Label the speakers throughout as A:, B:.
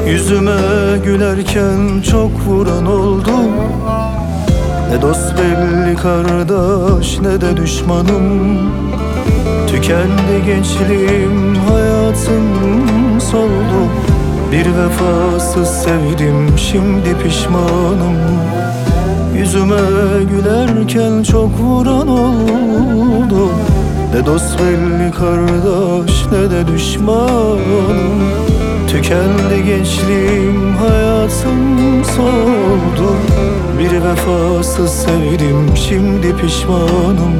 A: Yüzüme gülerken çok vuran oldu. Ne dost belli kardeş ne de düşmanım. Tükendi gençliğim, hayatım soldu. Bir vefasız sevdim, şimdi pişmanım. Yüzüme gülerken çok vuran oldu. Ne dost belli kardeş ne de düşmanım. Tükendi gençliğim, hayatım soldu. Bir vefasız sevdim, şimdi pişmanım.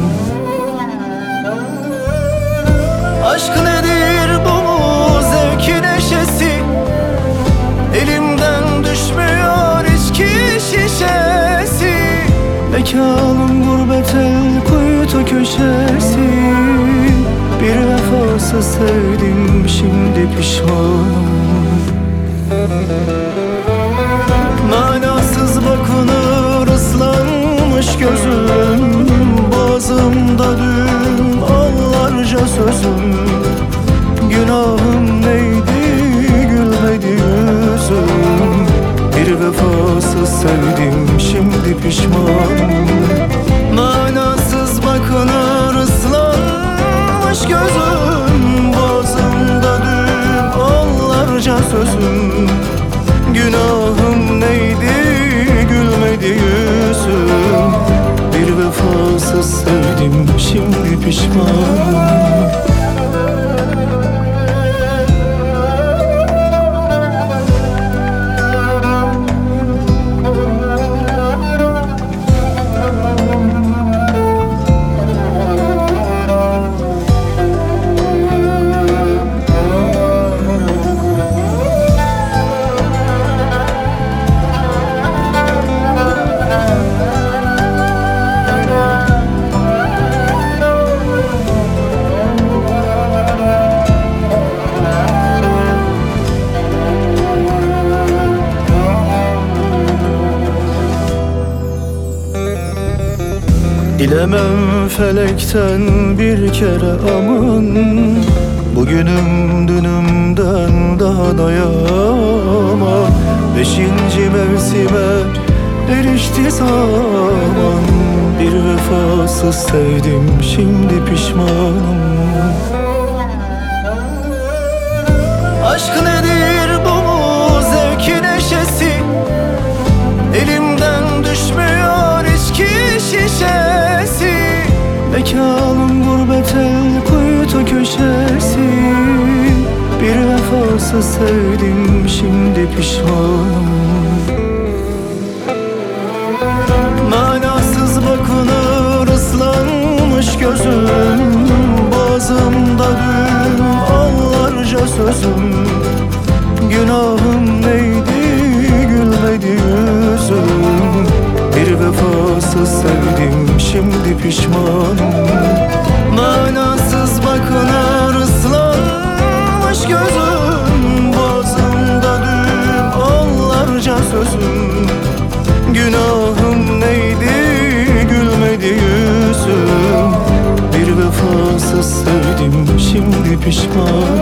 A: Aşk nedir bu mu zevki neşesi? Elimden düşmüyor içki şişesi. Mekanım gurbet el kuytu köşesi. Bir vefasız sevdim, şimdi pişmanım. Manasız bakınır ıslanmış gözüm. Boğazımda düğüm onlarca sözüm. Günahım neydi, gülmedi yüzüm. Bir vefasız sevdim, şimdi pişmanım. Manasız bakınır ıslanmış gözüm. Boğazımda düğüm onlarca sözüm. Günahım neydi, gülmedi yüzüm. Bir vefasız sevdim, şimdi pişmanım. Dilemem felekten bir kere aman. Bugünüm dünümden daha dayaman. 5. mevsime erişti zaman. Bir vefasız sevdim, şimdi pişmanım. Aşk nedir bu mu zevki neşesi? Elimden düşmüyor içki şişesi. Mekanım gurbet el kuytu köşesi. Bir vefasız sevdim, şimdi pişmanım. Manasız bakınır ıslanmış gözüm. Boğazımda düğüm onlarca sözüm. Günahım neydi, gülmedi yüzüm. Bir vefasız sevdim, şimdi pişmanım. Manasız bakınır ıslanmış gözüm. Boğazımda düğüm onlarca sözüm. Günahım neydi, gülmedi yüzüm. Bir vefasız sevdim, şimdi pişmanım.